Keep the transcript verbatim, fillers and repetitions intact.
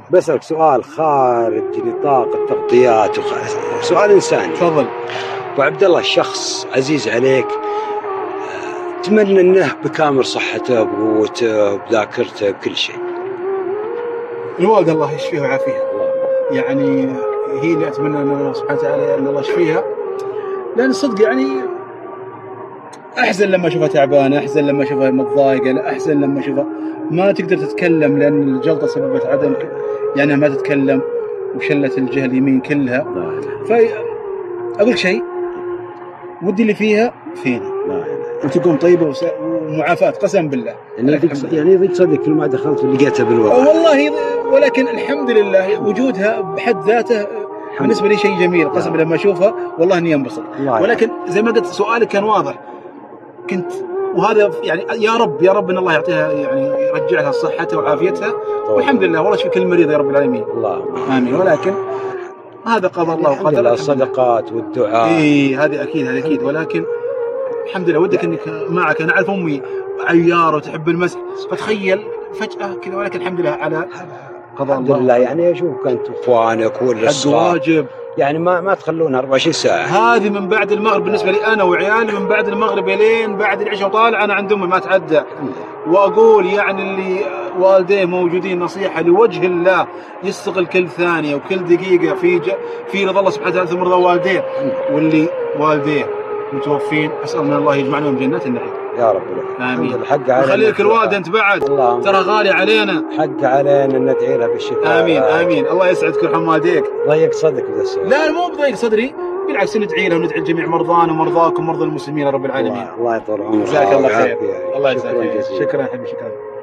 بسألك سؤال خارج نطاق التغطيات وخ... سؤال إنساني. تفضل. أبو عبد الله، الشخص عزيز عليك تمنى أنه بكامل صحته بقوته بذاكرته بكل شيء. الوالدة الله يشفيها ويعافيها، يعني هي اللي أتمنى أن الله سبحانه وتعالى أن الله يشفيها، لأن الصدق يعني أحزن لما أشوفها تعبانة، أحزن لما أشوفها متضايقة، أحزن لما أشوفها ما تقدر تتكلم لأن الجلطة سببت عدم يعني ما تتكلم وشلت الجهة اليمين كلها. فأقول شيء ودي اللي فيها فيني وتقوم طيبة ومعافاة قسم بالله. يعني يضيق صدق لما دخلت ولقيتها بالواقع والله، ولكن الحمد لله وجودها بحد ذاته بالنسبة لي شيء جميل قسم بالله. لما أشوفها والله إني أنبسط. ولكن زي ما قلت سؤالك كان واضح، كنت وهذا يعني يا رب يا رب ان الله يعطيها يعني يرجع لها صحتها وعافيتها، والحمد لله والله يشفي كل مريض يا رب العالمين. الله امين. ولكن هذا قضاء الله وقدره. الصدقات والدعاء اي هذه اكيد هذه اكيد، ولكن الحمد لله ودك انك معك. انا اعرف امي عياره وتحب المسح، فتخيل فجاه كذا، ولكن الحمد لله على قضاء الله. الله يعني اشوفك انت واخوانك والصغار واجب يعني ما ما تخلون أربعة وعشرين ساعة. هذه من بعد المغرب بالنسبة لي أنا وعيالي، من بعد المغرب لين بعد العشاء وطالع أنا عند أمي ما أتعدى. وأقول يعني اللي والديه موجودين نصيحة لوجه الله يستغل كل ثانية وكل دقيقة في ج... في رضا الله سبحانه وتعالى ثم رضا والديه، واللي والديه متوفين أسأل من الله يجمعنا من جنات النعيم يا رب. آمين. الحق علينا. خليك الوالدة أنت بعد ترى غالي علينا، حق علينا أن ندعي لها بالشفاء. آمين آمين. الله يسعدك ويرحم والديك. ضيق صدرك بهذا السؤال. لا مو بضيق صدري، بالعكس ندعي له وندعي لجميع مرضانا ومرضاكم ومرضى المسلمين يا رب العالمين. الله يطول عمرك. جزاك الله خير. الله يجزاك. شكرا حبيبي، شكرا.